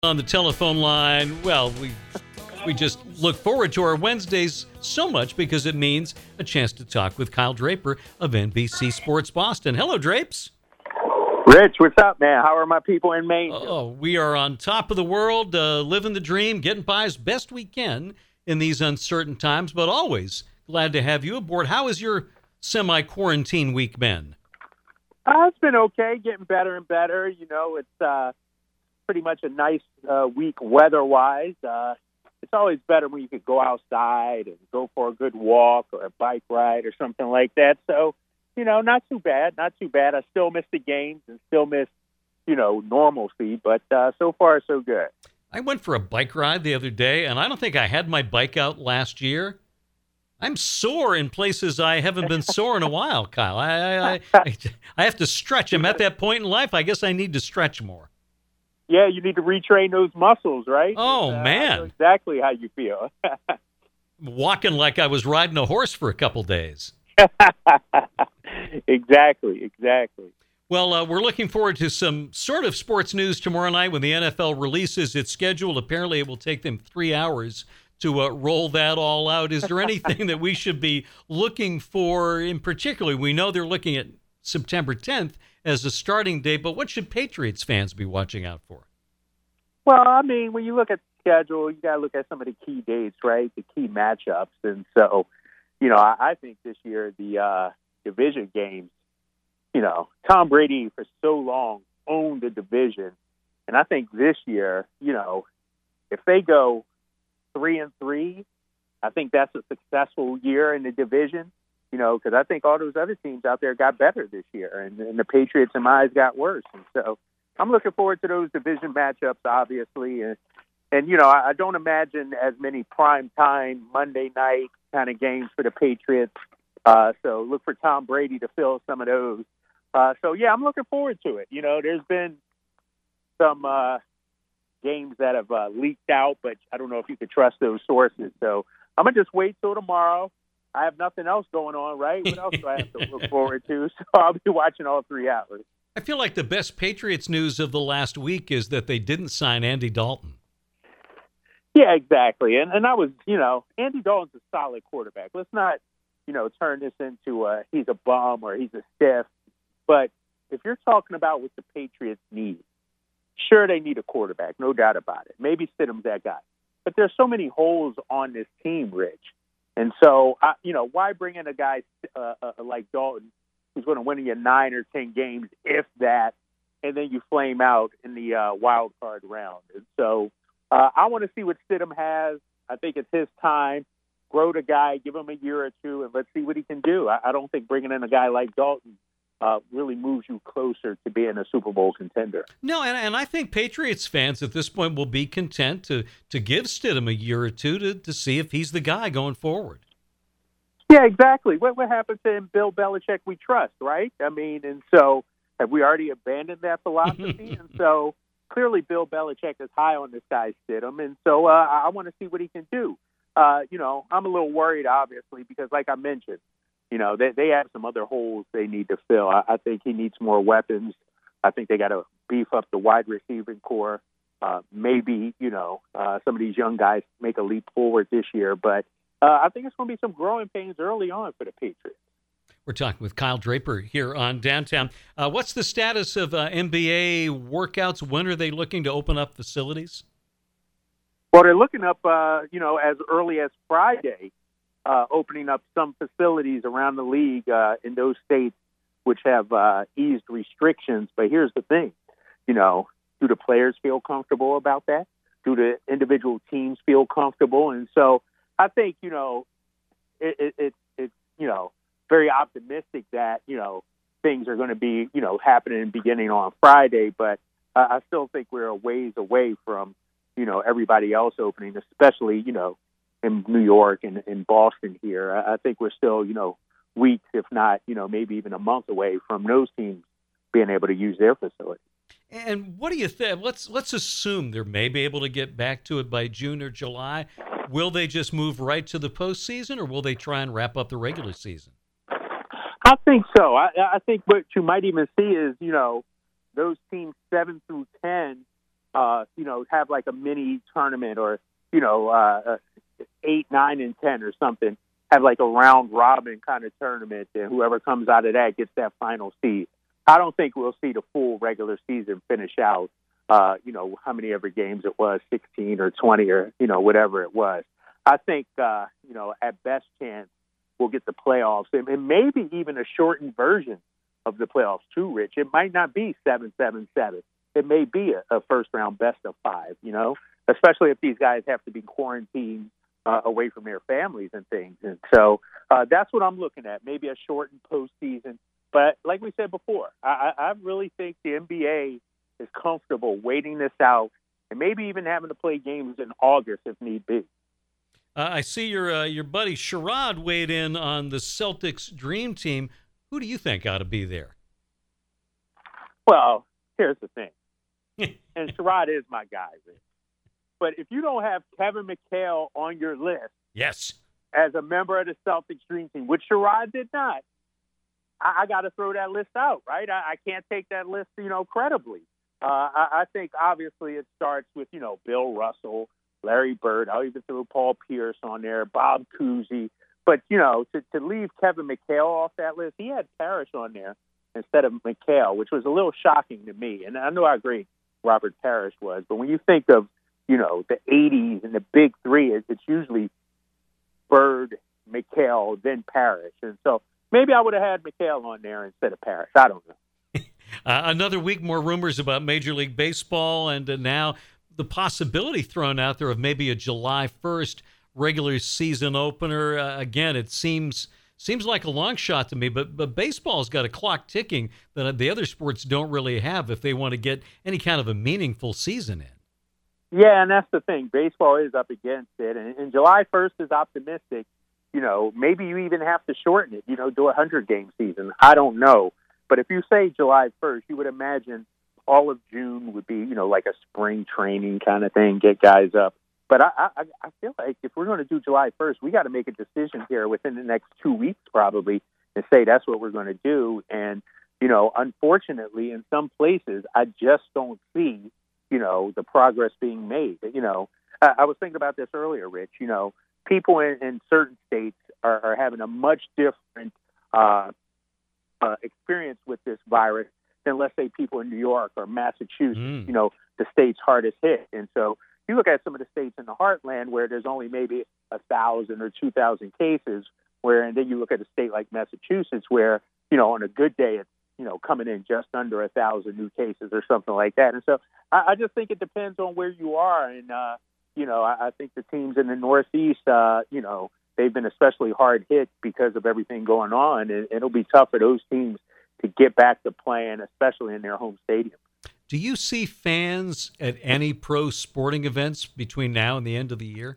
On the telephone line, well, we just look forward to our Wednesdays so much because it means a chance to talk with Kyle Draper of NBC Sports Boston. Hello, Drapes. Rich, what's up, man? How are my people in Maine? Oh, we are on top of the world, living the dream, getting by as best we can in these uncertain times, but always glad to have you aboard. How has your semi-quarantine week been? It's been okay, getting better and better. You know, it's pretty much a nice week weather-wise. It's always better when you could go outside and go for a good walk or a bike ride or something like that. So, you know, not too bad. I still miss the games and still miss, you know, normalcy, but so far so good. I went for a bike ride the other day, and I don't think I had my bike out last year. I'm sore in places I haven't been sore in a while, Kyle. I have to stretch. I'm at that point in life. I guess I need to stretch more. Yeah, you need to retrain those muscles, right? Oh, man. I know exactly how you feel. Walking like I was riding a horse for a couple days. Exactly. Well, we're looking forward to some sort of sports news tomorrow night when the NFL releases its schedule. Apparently, it will take them 3 hours to roll that all out. Is there anything that we should be looking for in particular? We know they're looking at September 10th as a starting date, but what should Patriots fans be watching out for? Well, I mean, when you look at the schedule, you got to look at some of the key dates, right? The key matchups. And so, you know, I think this year the division games, you know, Tom Brady for so long owned the division. And I think this year, you know, if they go 3-3, I think that's a successful year in the division. You know, because I think all those other teams out there got better this year, and the Patriots, in my eyes, got worse. And so I'm looking forward to those division matchups, obviously. And you know, I don't imagine as many prime time Monday night kind of games for the Patriots. So look for Tom Brady to fill some of those. So, yeah, I'm looking forward to it. You know, there's been some games that have leaked out, but I don't know if you could trust those sources. So I'm going to just wait till tomorrow. I have nothing else going on, right? What else do I have to look forward to? So I'll be watching all 3 hours. I feel like the best Patriots news of the last week is that they didn't sign Andy Dalton. Yeah, exactly. And I was, you know, Andy Dalton's a solid quarterback. Let's not, you know, turn this into he's a bum or he's a stiff. But if you're talking about what the Patriots need, sure, they need a quarterback, no doubt about it. Maybe Stidham's that guy. But there's so many holes on this team, Rich. And so, you know, why bring in a guy like Dalton who's going to win you 9 or 10 games, if that, and then you flame out in the wild card round? And so I want to see what Stidham has. I think it's his time. Grow the guy, give him a year or two, and let's see what he can do. I don't think bringing in a guy like Dalton really moves you closer to being a Super Bowl contender. No, and I think Patriots fans at this point will be content to give Stidham a year or two to see if he's the guy going forward. Yeah, exactly. What happened to him, Bill Belichick, we trust, right? I mean, and so have we already abandoned that philosophy? And so clearly Bill Belichick is high on this guy, Stidham, and so I want to see what he can do. You know, I'm a little worried, obviously, because like I mentioned, you know, they have some other holes they need to fill. I think he needs more weapons. I think they got to beef up the wide receiving core. Maybe, you know, some of these young guys make a leap forward this year. But I think it's going to be some growing pains early on for the Patriots. We're talking with Kyle Draper here on Downtown. What's the status of NBA workouts? When are they looking to open up facilities? Well, they're looking up, you know, as early as Friday. Opening up some facilities around the league in those states which have eased restrictions. But here's the thing, you know, do the players feel comfortable about that? Do the individual teams feel comfortable? And so I think, you know, it's you know, very optimistic that, you know, things are going to be, you know, happening beginning on Friday. But I still think we're a ways away from, you know, everybody else opening, especially, you know, in New York and in Boston here. I think we're still, you know, weeks, if not, you know, maybe even a month away from those teams being able to use their facility. And what do you think? Let's assume they're maybe able to get back to it by June or July. Will they just move right to the postseason, or will they try and wrap up the regular season? I think so. I think what you might even see is, you know, those teams 7 through 10 have like a mini tournament or, 8, 9, and 10 or something, have like a round robin kind of tournament, and whoever comes out of that gets that final seed. I don't think we'll see the full regular season finish out, how many ever games it was, 16 or 20 or, whatever it was. I think, at best chance, we'll get the playoffs and maybe even a shortened version of the playoffs too, Rich. It might not be 7-7-7. It may be a first round best of 5, especially if these guys have to be quarantined away from their families and things. And so that's what I'm looking at, maybe a shortened postseason. But like we said before, I really think the NBA is comfortable waiting this out and maybe even having to play games in August if need be. I see your buddy Sherrod weighed in on the Celtics dream team. Who do you think ought to be there? Well, here's the thing. And Sherrod is my guy, Rich. But if you don't have Kevin McHale on your list, yes, as a member of the Celtics dream team, which Sherrod did not, I got to throw that list out, right? I can't take that list, credibly. I think obviously it starts with, Bill Russell, Larry Bird. I'll even throw Paul Pierce on there, Bob Cousy. But, to leave Kevin McHale off that list, he had Parrish on there instead of McHale, which was a little shocking to me. And I know how great Robert Parrish was. But when you think of, the 80s and the big three, it's usually Bird, McHale, then Parrish. And so maybe I would have had McHale on there instead of Parrish. I don't know. Another week, more rumors about Major League Baseball, and now the possibility thrown out there of maybe a July 1st regular season opener. Again, it seems like a long shot to me, but baseball's got a clock ticking that the other sports don't really have if they want to get any kind of a meaningful season in. Yeah, and that's the thing. Baseball is up against it, and July 1st is optimistic. Maybe you even have to shorten it, do a 100-game season. I don't know. But if you say July 1st, you would imagine all of June would be, like a spring training kind of thing, get guys up. But I feel like if we're going to do July 1st, we got to make a decision here within the next 2 weeks probably and say that's what we're going to do. And, unfortunately, in some places, I just don't see, the progress being made. I was thinking about this earlier, Rich. People in certain states are having a much different experience with this virus than, let's say, people in New York or Massachusetts, the states hardest hit. And so you look at some of the states in the heartland where there's only maybe 1,000 or 2,000 cases, and then you look at a state like Massachusetts where, on a good day, it's, coming in just under 1,000 new cases or something like that. And so I just think it depends on where you are. And, I think the teams in the Northeast, they've been especially hard hit because of everything going on. And it'll be tough for those teams to get back to playing, especially in their home stadium. Do you see fans at any pro sporting events between now and the end of the year?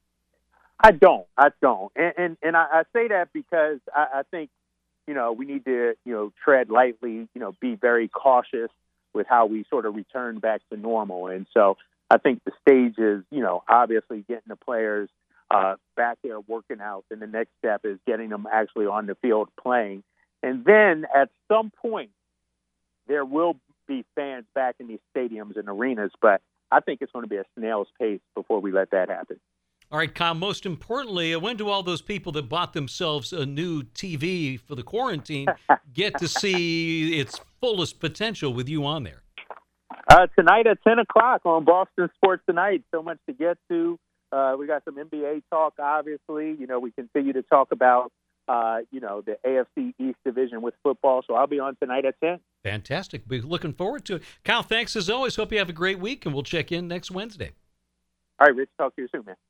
I don't. And I say that because I think, we need to, tread lightly, be very cautious with how we sort of return back to normal. And so I think the stage is, obviously getting the players back there working out. And the next step is getting them actually on the field playing. And then at some point, there will be fans back in these stadiums and arenas, but I think it's going to be a snail's pace before we let that happen. All right, Kyle, most importantly, when do all those people that bought themselves a new TV for the quarantine get to see its fullest potential with you on there? Tonight at 10 o'clock on Boston Sports Tonight. So much to get to. We got some NBA talk, obviously. We continue to talk about, the AFC East division with football. So I'll be on tonight at 10. Fantastic. Be looking forward to it. Kyle, thanks as always. Hope you have a great week, and we'll check in next Wednesday. All right, Rich. Talk to you soon, man.